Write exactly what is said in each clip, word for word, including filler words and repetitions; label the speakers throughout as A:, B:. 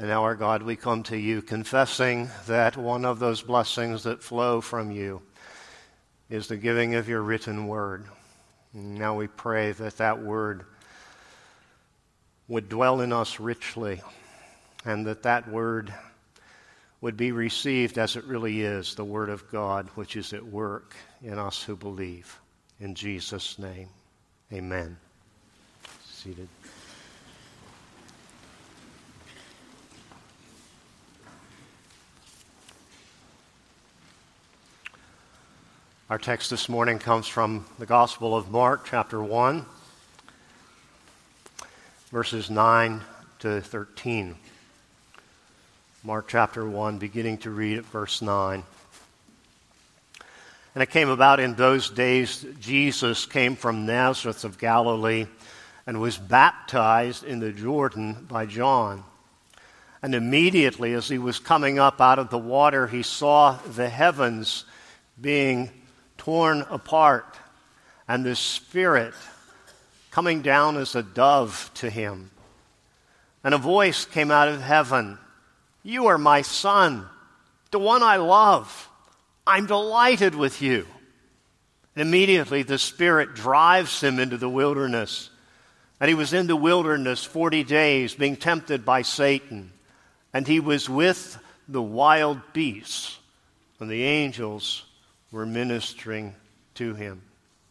A: And now, our God, we come to you confessing that one of those blessings that flow from you is the giving of your written word. And now we pray that that word would dwell in us richly, and that that word would be received as it really is, the word of God, which is at work in us who believe. In Jesus' name, amen. Seated. Our text this morning comes from the Gospel of Mark, chapter one, verses nine to thirteen. Mark chapter one, beginning to read at verse nine. And it came about in those days that Jesus came from Nazareth of Galilee and was baptized in the Jordan by John. And immediately as he was coming up out of the water, he saw the heavens being torn apart, and the Spirit coming down as a dove to him. And a voice came out of heaven, "You are my Son, the one I love. I'm delighted with you." And immediately the Spirit drives him into the wilderness. And he was in the wilderness forty days, being tempted by Satan. And he was with the wild beasts, and the angels were ministering to him.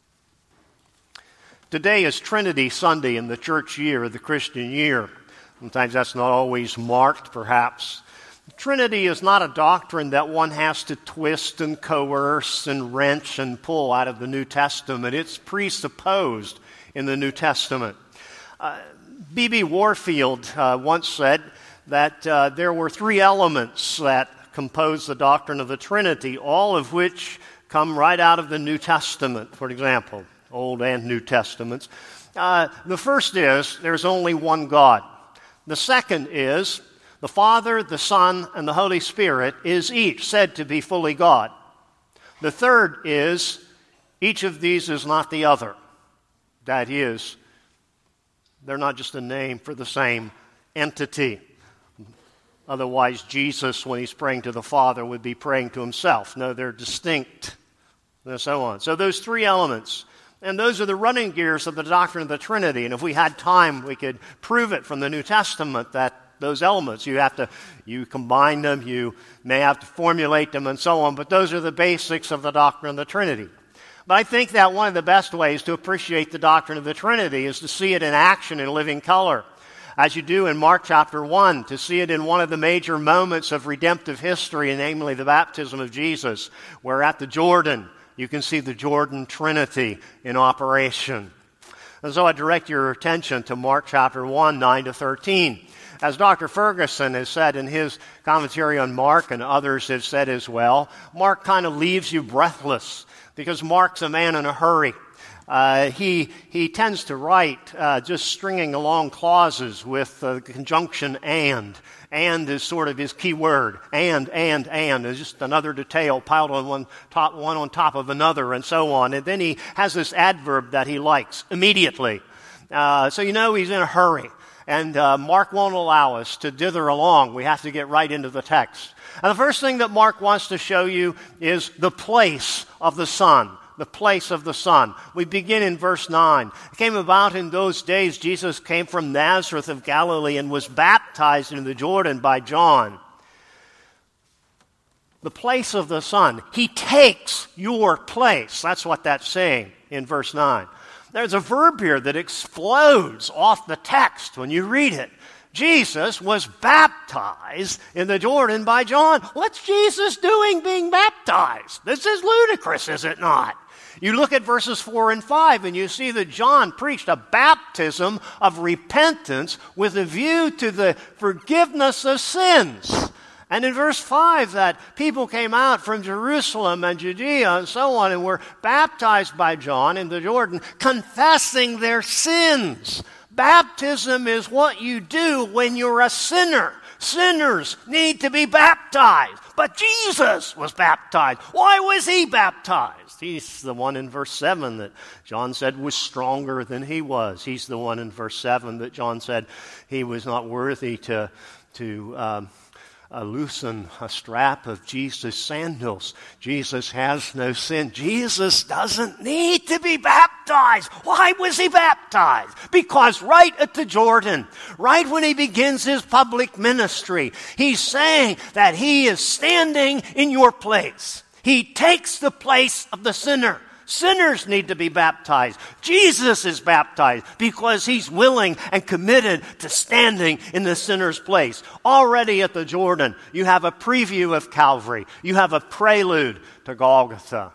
A: Today is Trinity Sunday in the church year, the Christian year. Sometimes that's not always marked, perhaps. Trinity is not a doctrine that one has to twist and coerce and wrench and pull out of the New Testament. It's presupposed in the New Testament. Uh, B B Warfield uh, once said that uh, there were three elements that compose the doctrine of the Trinity, all of which come right out of the New Testament, for example, Old and New Testaments. Uh, the first is there's only one God. The second is the Father, the Son, and the Holy Spirit is each said to be fully God. The third is each of these is not the other. That is, they're not just a name for the same entity. Otherwise, Jesus, when he's praying to the Father, would be praying to himself. No, they're distinct, and so on. So those three elements, and those are the running gears of the doctrine of the Trinity. And if we had time, we could prove it from the New Testament that those elements, you have to, you combine them, you may have to formulate them, and so on. But those are the basics of the doctrine of the Trinity. But I think that one of the best ways to appreciate the doctrine of the Trinity is to see it in action in living color, as you do in Mark chapter one, to see it in one of the major moments of redemptive history, namely the baptism of Jesus, where at the Jordan, you can see the Jordan Trinity in operation. And so I direct your attention to Mark chapter one, nine to thirteen. As Doctor Ferguson has said in his commentary on Mark, and others have said as well, Mark kind of leaves you breathless, because Mark's a man in a hurry. Uh, he he tends to write uh, just stringing along clauses with uh, the conjunction and. And is sort of his key word. And, and, and. Is just another detail piled on one top, one on top of another, and so on. And then he has this adverb that he likes, immediately. Uh, so you know he's in a hurry. And uh, Mark won't allow us to dither along. We have to get right into the text. And the first thing that Mark wants to show you is the place of the Son. The place of the Son. We begin in verse nine. It came about in those days, Jesus came from Nazareth of Galilee and was baptized in the Jordan by John. The place of the Son. He takes your place. That's what that's saying in verse nine. There's a verb here that explodes off the text when you read it. Jesus was baptized in the Jordan by John. What's Jesus doing being baptized? This is ludicrous, is it not? You look at verses four and five and you see that John preached a baptism of repentance with a view to the forgiveness of sins. And in verse five, that people came out from Jerusalem and Judea and so on and were baptized by John in the Jordan, confessing their sins. Baptism is what you do when you're a sinner. Sinners need to be baptized. But Jesus was baptized. Why was he baptized? He's the one in verse seven that John said was stronger than he was. He's the one in verse seven that John said he was not worthy to to um, uh, loosen a strap of Jesus' sandals. Jesus has no sin. Jesus doesn't need to be baptized. Why was he baptized? Because right at the Jordan, right when he begins his public ministry, he's saying that he is standing in your place. He takes the place of the sinner. Sinners need to be baptized. Jesus is baptized because he's willing and committed to standing in the sinner's place. Already at the Jordan, you have a preview of Calvary. You have a prelude to Golgotha.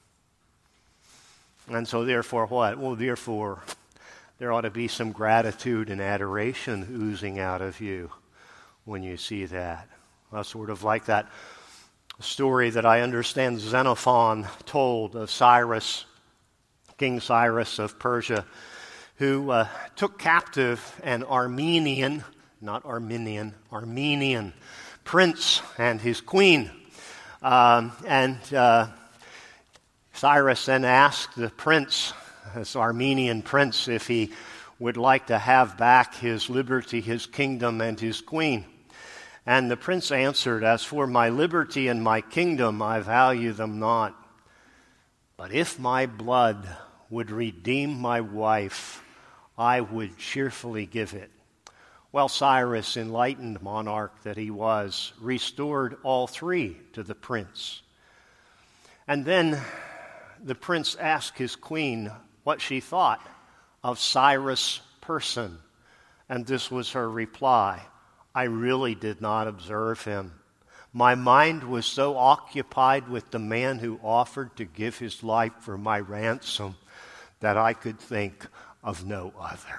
A: And so therefore what? Well, therefore, there ought to be some gratitude and adoration oozing out of you when you see that. Well, sort of like that story that I understand Xenophon told of Cyrus, King Cyrus of Persia, who uh, took captive an Armenian, not Armenian, Armenian prince and his queen. Um, and uh, Cyrus then asked the prince, this Armenian prince, if he would like to have back his liberty, his kingdom, and his queen. And the prince answered, "As for my liberty and my kingdom, I value them not. But if my blood would redeem my wife, I would cheerfully give it." Well, Cyrus, enlightened monarch that he was, restored all three to the prince. And then the prince asked his queen what she thought of Cyrus' person. And this was her reply: "I really did not observe him. My mind was so occupied with the man who offered to give his life for my ransom that I could think of no other."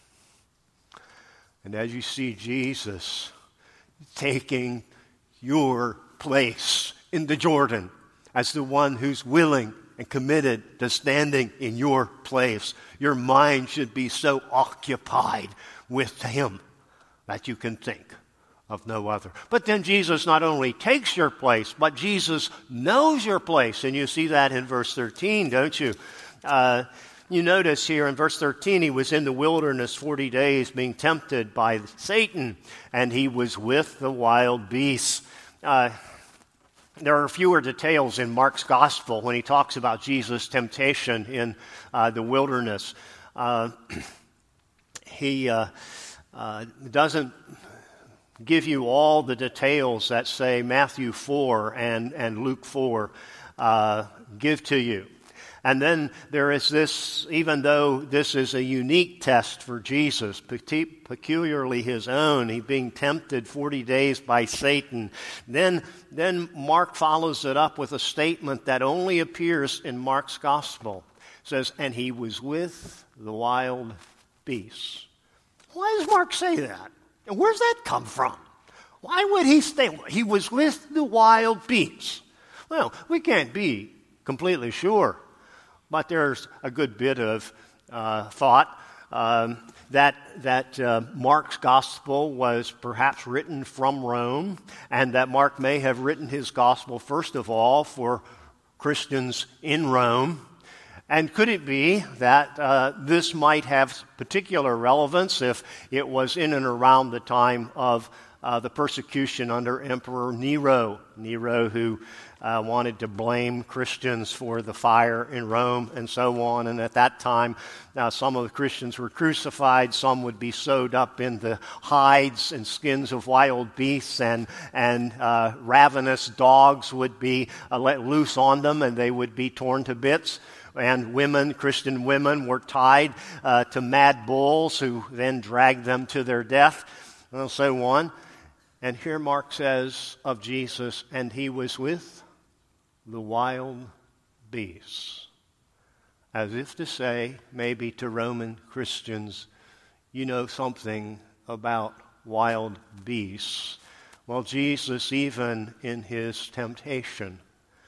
A: And as you see Jesus taking your place in the Jordan as the one who's willing and committed to standing in your place, your mind should be so occupied with him that you can think of no other. But then Jesus not only takes your place, but Jesus knows your place. And you see that in verse thirteen, don't you? Uh, you notice here in verse thirteen, he was in the wilderness forty days being tempted by Satan, and he was with the wild beasts. Uh, there are fewer details in Mark's gospel when he talks about Jesus' temptation in uh, the wilderness. Uh, he uh, uh, doesn't give you all the details that, say, Matthew four and, and Luke four uh, give to you. And then there is this, even though this is a unique test for Jesus, peculiarly his own, he being tempted forty days by Satan, then, then Mark follows it up with a statement that only appears in Mark's gospel. It says, "And he was with the wild beasts." Why does Mark say that? And where's that come from? Why would he say he was with the wild beasts? Well, we can't be completely sure, but there's a good bit of uh, thought um, that that uh, Mark's gospel was perhaps written from Rome, and that Mark may have written his gospel first of all for Christians in Rome. And could it be that uh, this might have particular relevance if it was in and around the time of uh, the persecution under Emperor Nero? Nero, who uh, wanted to blame Christians for the fire in Rome and so on. And at that time, uh, some of the Christians were crucified. Some would be sewed up in the hides and skins of wild beasts, and, and uh, ravenous dogs would be uh, let loose on them, and they would be torn to bits. And women, Christian women, were tied uh, to mad bulls who then dragged them to their death, and so on. And here Mark says of Jesus, "And he was with the wild beasts." As if to say, maybe to Roman Christians, you know something about wild beasts. Well, Jesus, even in his temptation,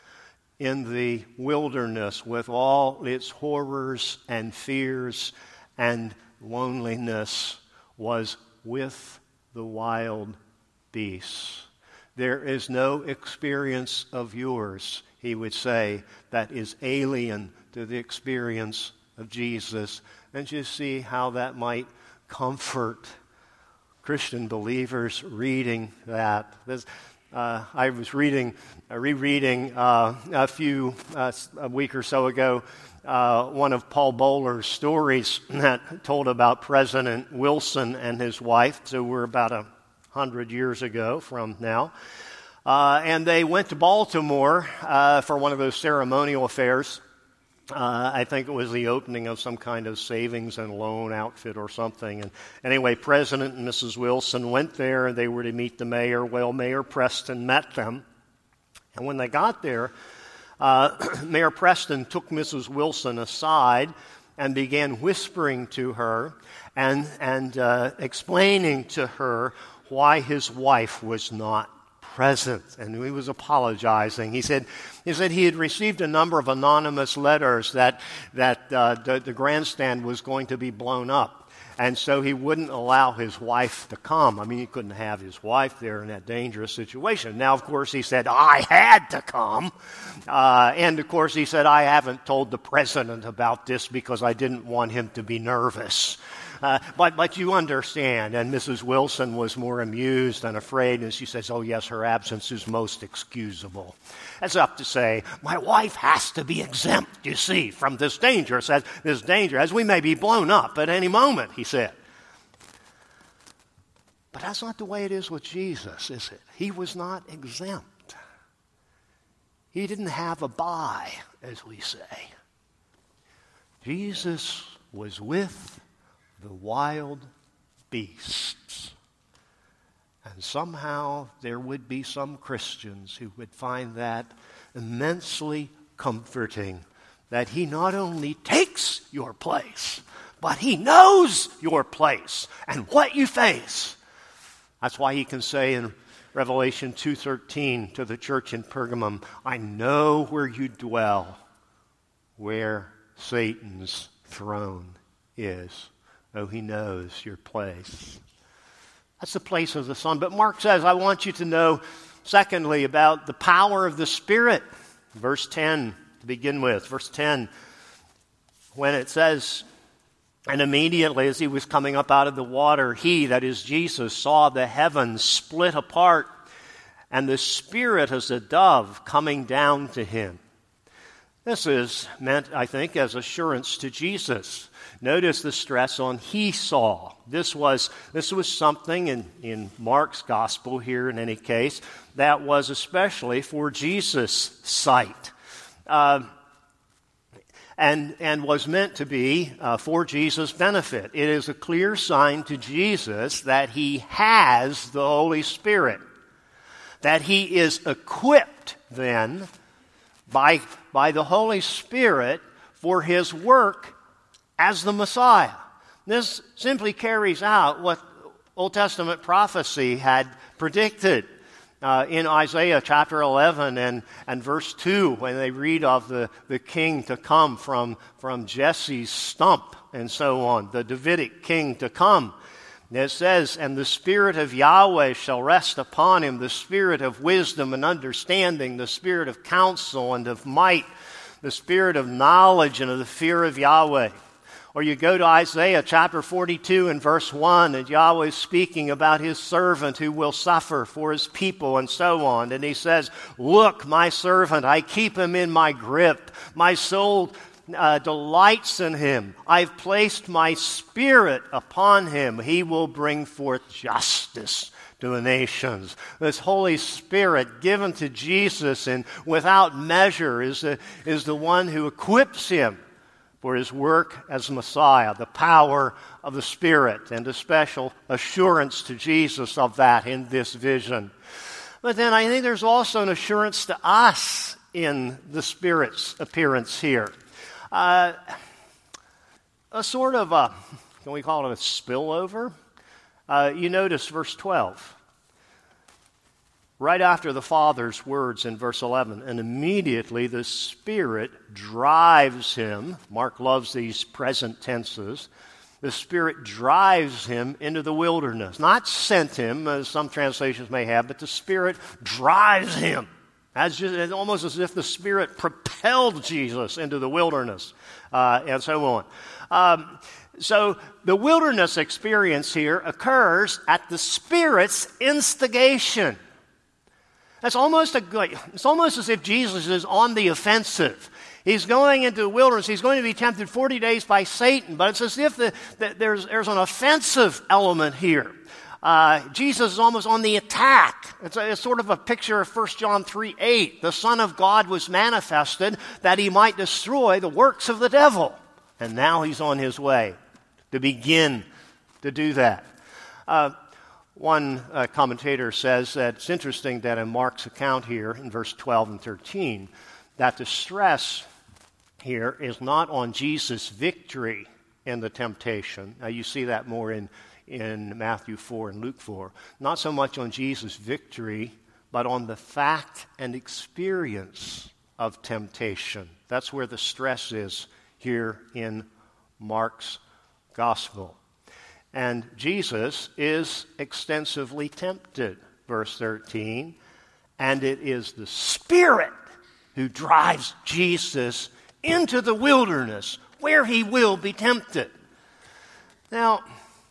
A: in the wilderness with all its horrors and fears and loneliness, was with the wild beasts. There is no experience of yours, he would say, that is alien to the experience of Jesus. And you see how that might comfort Christian believers reading that. This, uh, I was reading, uh, rereading uh, a few, uh, a week or so ago, uh, one of Paul Bowler's stories that told about President Wilson and his wife. So we're about a hundred years ago from now. Uh, and they went to Baltimore uh, for one of those ceremonial affairs. Uh, I think it was the opening of some kind of savings and loan outfit or something. And anyway, President and Missus Wilson went there, and they were to meet the mayor. Well, Mayor Preston met them. And when they got there, uh, Mayor Preston took Missus Wilson aside and began whispering to her and, and uh, explaining to her why his wife was not present, and he was apologizing. He said, he said he had received a number of anonymous letters that that uh, the, the grandstand was going to be blown up, and so he wouldn't allow his wife to come. I mean, he couldn't have his wife there in that dangerous situation. Now, of course, he said, I had to come, uh, and of course, he said, I haven't told the president about this because I didn't want him to be nervous. Uh, but, but you understand, and Missus Wilson was more amused than afraid, and she says, oh, yes, her absence is most excusable. That's up to say, my wife has to be exempt, you see, from this danger, says, this danger, as we may be blown up at any moment, he said. But that's not the way it is with Jesus, is it? He was not exempt. He didn't have a bye, as we say. Jesus was with the wild beasts. And somehow there would be some Christians who would find that immensely comforting, that he not only takes your place, but he knows your place and what you face. That's why he can say in Revelation two thirteen to the church in Pergamum, I know where you dwell, where Satan's throne is. Oh, he knows your place. That's the place of the Son. But Mark says, I want you to know, secondly, about the power of the Spirit. Verse ten, to begin with. Verse ten, when it says, and immediately as he was coming up out of the water, he, that is Jesus, saw the heavens split apart, and the Spirit as a dove coming down to him. This is meant, I think, as assurance to Jesus. Notice the stress on he saw. This was this was something in, in Mark's gospel here, in any case, that was especially for Jesus' sight. Uh, and, and was meant to be uh, for Jesus' benefit. It is a clear sign to Jesus that he has the Holy Spirit. That he is equipped then by, by the Holy Spirit for his work as the Messiah. This simply carries out what Old Testament prophecy had predicted uh, in Isaiah chapter eleven and, and verse two, when they read of the, the king to come from, from Jesse's stump and so on, the Davidic king to come. And it says, and the Spirit of Yahweh shall rest upon him, the Spirit of wisdom and understanding, the Spirit of counsel and of might, the Spirit of knowledge and of the fear of Yahweh. Or you go to Isaiah chapter forty-two and verse one, and Yahweh is speaking about his servant who will suffer for his people and so on. And he says, look, my servant, I keep him in my grip. My soul uh, delights in him. I've placed my Spirit upon him. He will bring forth justice to the nations. This Holy Spirit given to Jesus and without measure is the, is the one who equips him for his work as Messiah, the power of the Spirit, and a special assurance to Jesus of that in this vision. But then I think there's also an assurance to us in the Spirit's appearance here. Uh, a sort of a, can we call it a spillover? Uh, you notice verse twelve. Right after the Father's words in verse eleven, and immediately the Spirit drives him. Mark loves these present tenses. The Spirit drives him into the wilderness. Not sent him, as some translations may have, but the Spirit drives him. That's just, it's almost as if the Spirit propelled Jesus into the wilderness, uh, and so on. Um, So the wilderness experience here occurs at the Spirit's instigation. That's almost a good, it's almost as if Jesus is on the offensive. He's going into the wilderness. He's going to be tempted forty days by Satan, but it's as if the, the, there's, there's an offensive element here. Uh, Jesus is almost on the attack. It's, a, it's sort of a picture of First John three eight. The Son of God was manifested that he might destroy the works of the devil. And now he's on his way to begin to do that. Uh, one uh, commentator says that it's interesting that in Mark's account here in verse twelve and thirteen, that the stress here is not on Jesus' victory in the temptation. Now you see that more in, in Matthew four and Luke four. Not so much on Jesus' victory, but on the fact and experience of temptation. That's where the stress is here in Mark's gospel. And Jesus is extensively tempted, verse thirteen, and it is the Spirit who drives Jesus into the wilderness where he will be tempted. Now,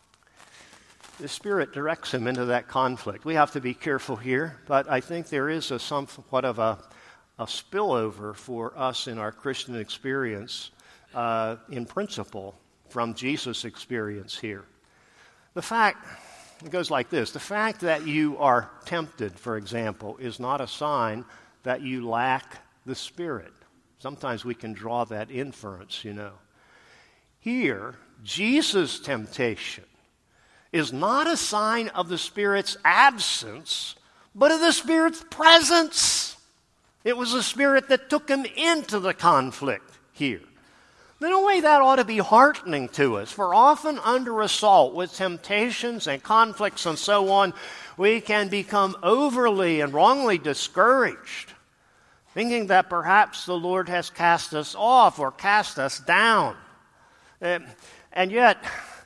A: the Spirit directs him into that conflict. We have to be careful here, but I think there is a somewhat of a, a spillover for us in our Christian experience uh, in principle from Jesus' experience here. The fact, it goes like this, the fact that you are tempted, for example, is not a sign that you lack the Spirit. Sometimes we can draw that inference, you know. Here, Jesus' temptation is not a sign of the Spirit's absence, but of the Spirit's presence. It was the Spirit that took him into the conflict here. In a way, that ought to be heartening to us, for often under assault with temptations and conflicts and so on, we can become overly and wrongly discouraged, thinking that perhaps the Lord has cast us off or cast us down. And, and yet,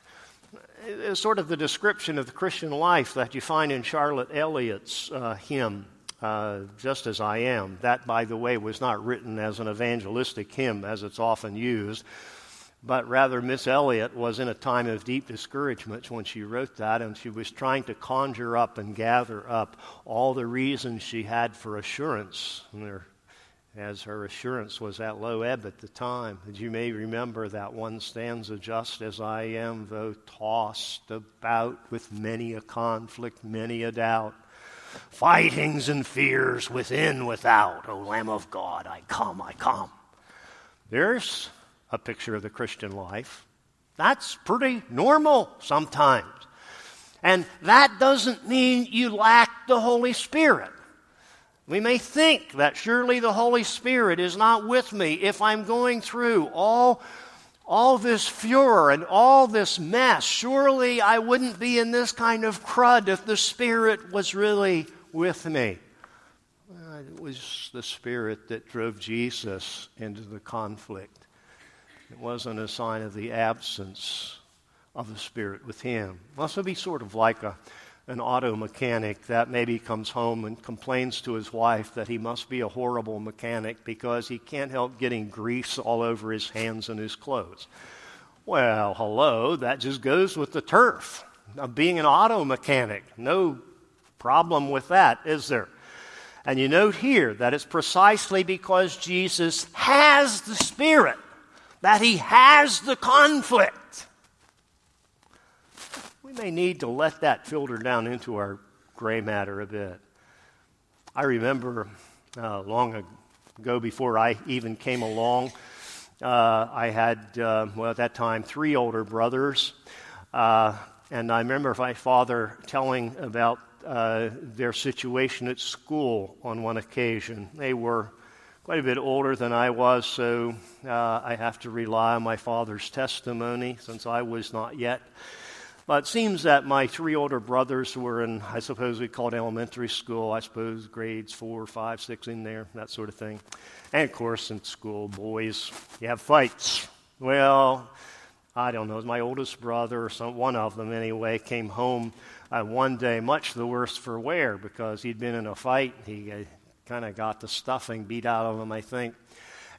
A: it's sort of the description of the Christian life that you find in Charlotte Elliott's uh, hymn, uh, Just As I Am. That, by the way, was not written as an evangelistic hymn, as it's often used, but rather Miss Elliott was in a time of deep discouragement when she wrote that, and she was trying to conjure up and gather up all the reasons she had for assurance, and there as her assurance was at low ebb at the time. And you may remember that one stanza, just as I am, though tossed about with many a conflict, many a doubt, fightings and fears within, without, O Lamb of God, I come, I come. There's a picture of the Christian life. That's pretty normal sometimes. And that doesn't mean you lack the Holy Spirit. We may think that surely the Holy Spirit is not with me if I'm going through all, all this furor and all this mess. Surely I wouldn't be in this kind of crud if the Spirit was really with me. Well, it was the Spirit that drove Jesus into the conflict. It wasn't a sign of the absence of the Spirit with him. It must be sort of like a an auto mechanic that maybe comes home and complains to his wife that he must be a horrible mechanic because he can't help getting grease all over his hands and his clothes. Well, hello, that just goes with the turf of being an auto mechanic. No problem with that, is there? And you note here that it's precisely because Jesus has the Spirit that he has the conflict. We may need to let that filter down into our gray matter a bit. I remember uh, long ago, before I even came along, uh, I had, uh, well, at that time, three older brothers. Uh, and I remember my father telling about uh, their situation at school on one occasion. They were quite a bit older than I was, so uh, I have to rely on my father's testimony since I was not yet. But it seems that my three older brothers were in, I suppose we called elementary school, I suppose grades four, five, six in there, that sort of thing. And of course, in school, boys, you have fights. Well, I don't know, it was my oldest brother, or some, one of them anyway, came home uh, one day much the worse for wear because he'd been in a fight. He uh, kind of got the stuffing beat out of him, I think.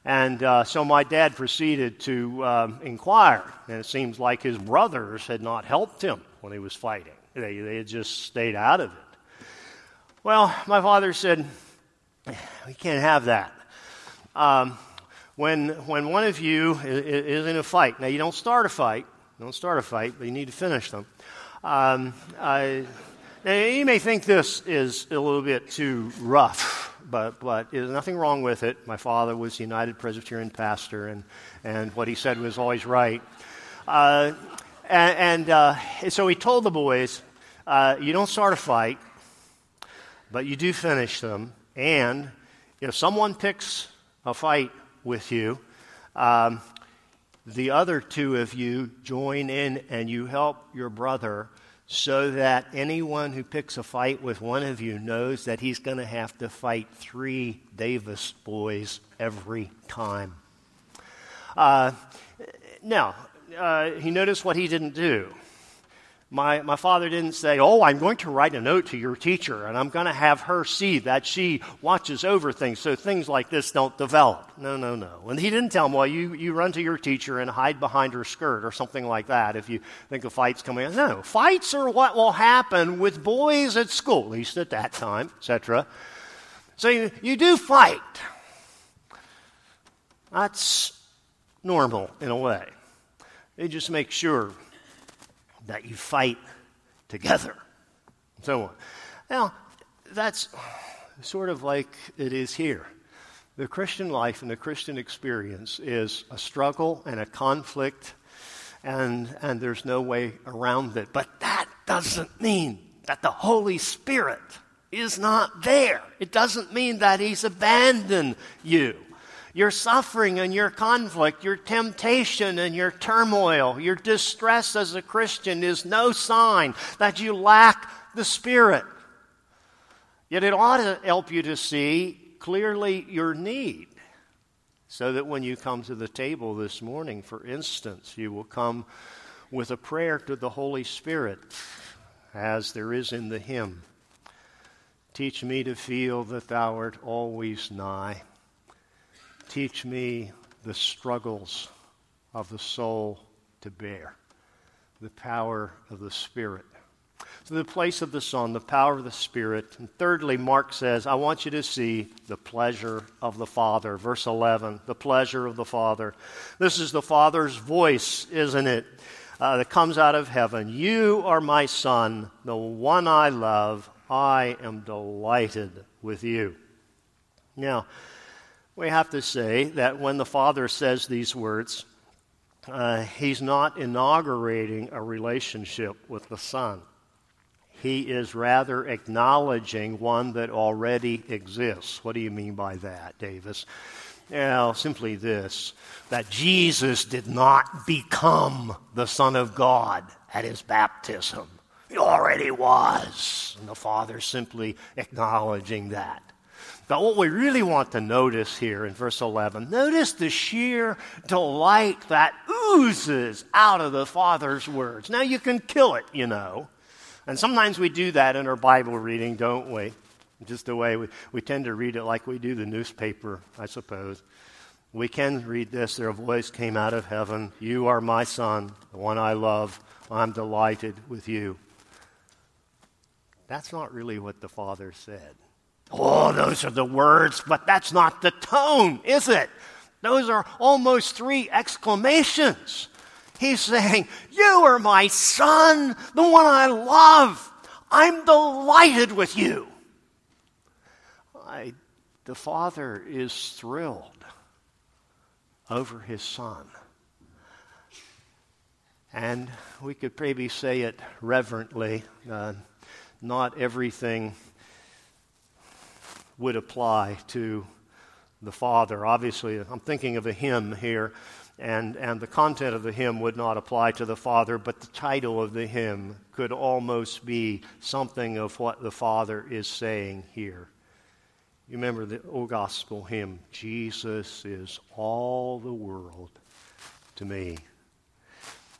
A: And uh, so my dad proceeded to um, inquire, and it seems like his brothers had not helped him when he was fighting. They, they had just stayed out of it. Well, my father said, we can't have that. Um, when, when one of you is, is in a fight, now you don't start a fight, you don't start a fight, but you need to finish them. Um, I, now you may think this is a little bit too rough. But but there's nothing wrong with it. My father was a United Presbyterian pastor, and, and what he said was always right. Uh, and and uh, so he told the boys, uh, you don't start a fight, but you do finish them. And if someone picks a fight with you, um, the other two of you join in and you help your brother, so that anyone who picks a fight with one of you knows that he's going to have to fight three Davis boys every time. Uh, now, uh, he noticed what he didn't do. My, my father didn't say, oh, I'm going to write a note to your teacher, and I'm going to have her see that she watches over things so things like this don't develop. No, no, no. And he didn't tell him, well, you, you run to your teacher and hide behind her skirt or something like that if you think a fight's coming. No, fights are what will happen with boys at school, at least at that time, et cetera. So you, you do fight. That's normal in a way. You just make sure that you fight together, and so on. Now, that's sort of like it is here. The Christian life and the Christian experience is a struggle and a conflict, and, and there's no way around it. But that doesn't mean that the Holy Spirit is not there. It doesn't mean that He's abandoned you. Your suffering and your conflict, your temptation and your turmoil, your distress as a Christian is no sign that you lack the Spirit. Yet it ought to help you to see clearly your need, so that when you come to the table this morning, for instance, you will come with a prayer to the Holy Spirit, as there is in the hymn. Teach me to feel that thou art always nigh. Teach me the struggles of the soul to bear, the power of the Spirit. So the place of the Son, the power of the Spirit. And thirdly, Mark says, I want you to see the pleasure of the Father. Verse eleven, the pleasure of the Father. This is the Father's voice, isn't it, uh, that comes out of heaven. You are my Son, the one I love. I am delighted with you. Now, we have to say that when the Father says these words, uh, He's not inaugurating a relationship with the Son. He is rather acknowledging one that already exists. What do you mean by that, Davis? Well, simply this, that Jesus did not become the Son of God at His baptism. He already was. And the Father simply acknowledging that. But what we really want to notice here in verse eleven, notice the sheer delight that oozes out of the Father's words. Now you can kill it, you know. And sometimes we do that in our Bible reading, don't we? Just the way we, we tend to read it like we do the newspaper, I suppose. We can read this, their voice came out of heaven. You are my Son, the one I love. I'm delighted with you. That's not really what the Father said. Oh, those are the words, but that's not the tone, is it? Those are almost three exclamations. He's saying, you are my Son, the one I love. I'm delighted with you. I, the Father is thrilled over His Son. And we could maybe say it reverently. Uh, not everything would apply to the Father. Obviously, I'm thinking of a hymn here, and, and the content of the hymn would not apply to the Father, but the title of the hymn could almost be something of what the Father is saying here. You remember the old gospel hymn, Jesus is all the world to me.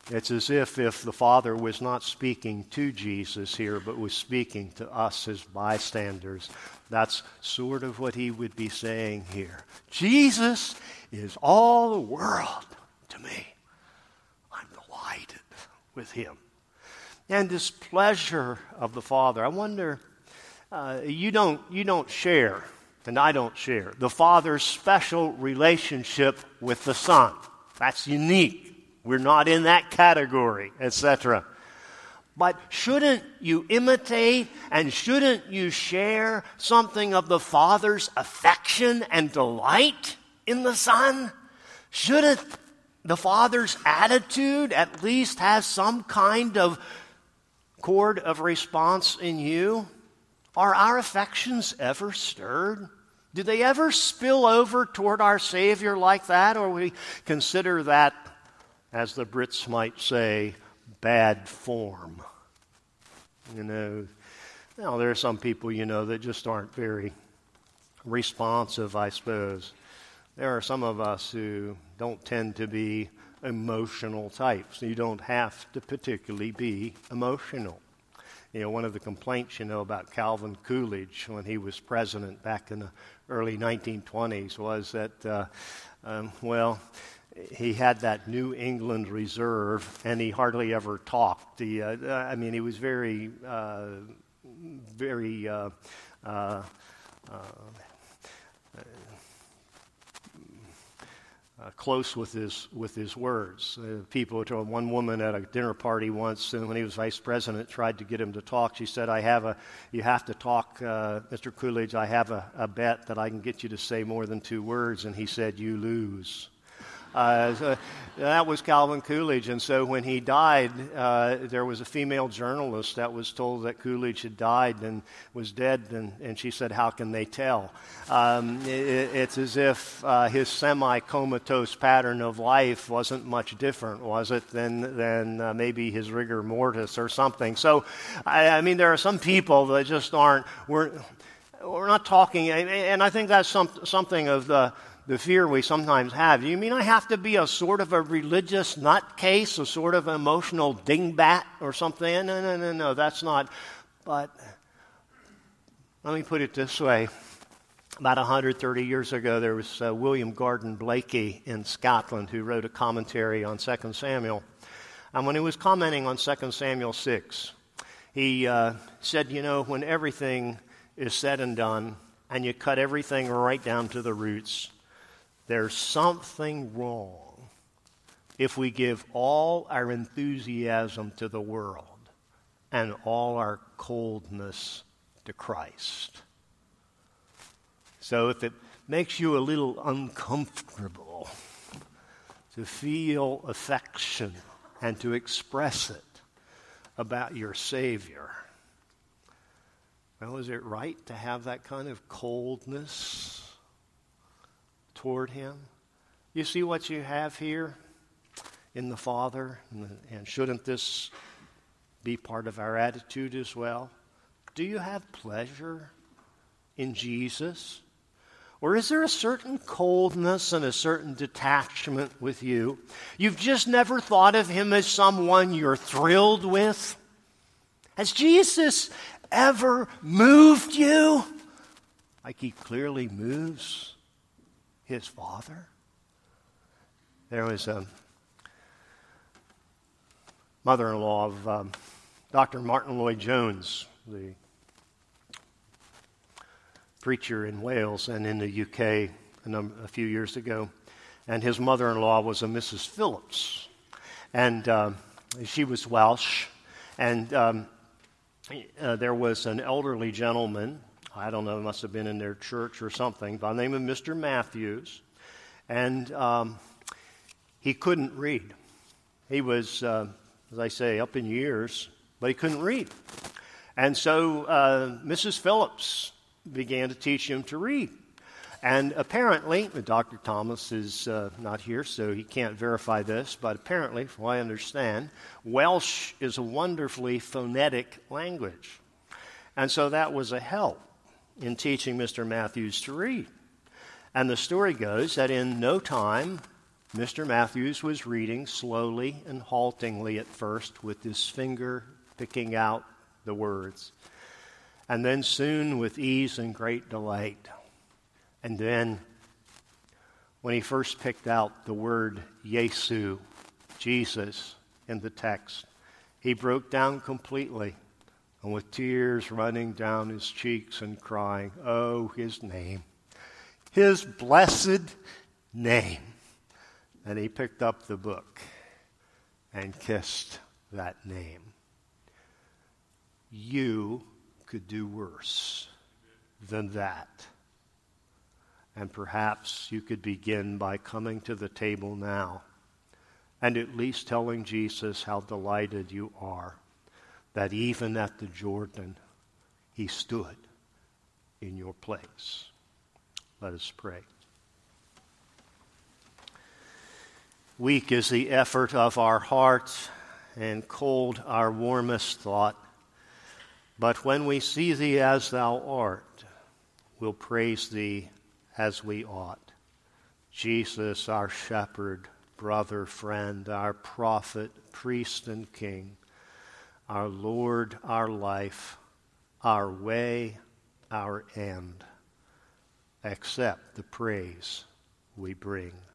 A: It's as if if the Father was not speaking to Jesus here, but was speaking to us as bystanders. That's sort of what he would be saying here. Jesus is all the world to me. I'm delighted with him. And this pleasure of the Father, I wonder, uh, you don't you don't share, and I don't share, the Father's special relationship with the Son. That's unique. We're not in that category, et cetera. But shouldn't you imitate and shouldn't you share something of the Father's affection and delight in the Son? Shouldn't the Father's attitude at least have some kind of chord of response in you? Are our affections ever stirred? Do they ever spill over toward our Savior like that, or we consider that, as the Brits might say, bad form? You know, now there are some people, you know, that just aren't very responsive, I suppose. There are some of us who don't tend to be emotional types. You don't have to particularly be emotional. You know, one of the complaints, you know, about Calvin Coolidge when he was president back in the early nineteen twenties was that, uh, um, well, he had that New England reserve, and he hardly ever talked. He, uh, I mean, he was very, uh, very uh, uh, uh, uh, close with his with his words. Uh, people told one woman at a dinner party once, and when he was vice president, tried to get him to talk. She said, "I have a, you have to talk, uh, Mister Coolidge. I have a, a bet that I can get you to say more than two words." And he said, "You lose." Uh, so that was Calvin Coolidge, and so when he died, uh, there was a female journalist that was told that Coolidge had died and was dead, and, and she said, "How can they tell?" Um, it, it's as if uh, his semi-comatose pattern of life wasn't much different, was it, than, than uh, maybe his rigor mortis or something. So, I, I mean, there are some people that just aren't, we're, we're not talking, and I think that's some, something of the The fear we sometimes have. You mean I have to be a sort of a religious nutcase, a sort of emotional dingbat or something? No, no, no, no, that's not. But let me put it this way. About one hundred thirty years ago, there was uh, William Gordon Blaikie in Scotland who wrote a commentary on Second Samuel. And when he was commenting on Second Samuel six, he uh, said, you know, when everything is said and done, and you cut everything right down to the roots, there's something wrong if we give all our enthusiasm to the world and all our coldness to Christ. So if it makes you a little uncomfortable to feel affection and to express it about your Savior, well, is it right to have that kind of coldness toward him? You see what you have here in the Father? And, and shouldn't this be part of our attitude as well? Do you have pleasure in Jesus? Or is there a certain coldness and a certain detachment with you? You've just never thought of him as someone you're thrilled with? Has Jesus ever moved you like he clearly moves his Father? There was a mother-in-law of um, Doctor Martin Lloyd-Jones, the preacher in Wales and in the U K a, number, a few years ago, and his mother-in-law was a Missus Phillips, and uh, she was Welsh, and um, uh, there was an elderly gentleman, I don't know, it must have been in their church or something, by the name of Mister Matthews. And um, he couldn't read. He was, uh, as I say, up in years, but he couldn't read. And so uh, Missus Phillips began to teach him to read. And apparently, Doctor Thomas is uh, not here, so he can't verify this, but apparently, from what I understand, Welsh is a wonderfully phonetic language. And so that was a help in teaching Mister Matthews to read. And the story goes that in no time, Mister Matthews was reading slowly and haltingly at first, with his finger picking out the words, and then soon with ease and great delight. And then, when he first picked out the word Yesu, Jesus, in the text, he broke down completely, and with tears running down his cheeks and crying, "Oh, his name, his blessed name." And he picked up the book and kissed that name. You could do worse than that. And perhaps you could begin by coming to the table now and at least telling Jesus how delighted you are that even at the Jordan, he stood in your place. Let us pray. Weak is the effort of our hearts, and cold our warmest thought. But when we see thee as thou art, we'll praise thee as we ought. Jesus, our shepherd, brother, friend, our prophet, priest, and king, our Lord, our life, our way, our end, accept the praise we bring